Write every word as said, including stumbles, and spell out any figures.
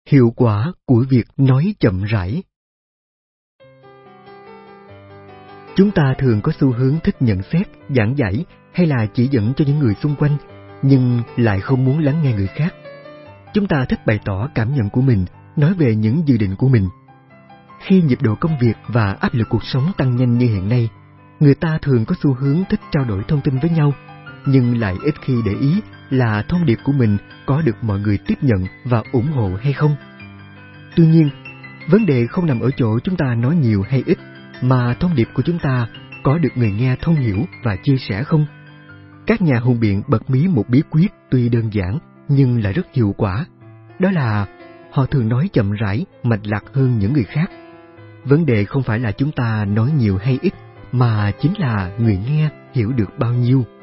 Hiệu quả của việc nói chậm rãi. Chúng ta thường có xu hướng thích nhận xét, giảng giải hay là chỉ dẫn cho những người xung quanh, nhưng lại không muốn lắng nghe người khác. Chúng ta thích bày tỏ cảm nhận của mình, nói về những dự định của mình. Khi nhịp độ công việc và áp lực cuộc sống tăng nhanh như hiện nay, người ta thường có xu hướng thích trao đổi thông tin với nhau, nhưng lại ít khi để ý là thông điệp của mình có được mọi người tiếp nhận và ủng hộ hay không. Tuy nhiên, vấn đề không nằm ở chỗ chúng ta nói nhiều hay ít, mà thông điệp của chúng ta có được người nghe thông hiểu và chia sẻ không. Các nhà hùng biện bật mí một bí quyết tuy đơn giản nhưng lại rất hiệu quả. Đó là họ thường nói chậm rãi, mạch lạc hơn những người khác. Vấn đề không phải là chúng ta nói nhiều hay ít, mà chính là người nghe hiểu được bao nhiêu.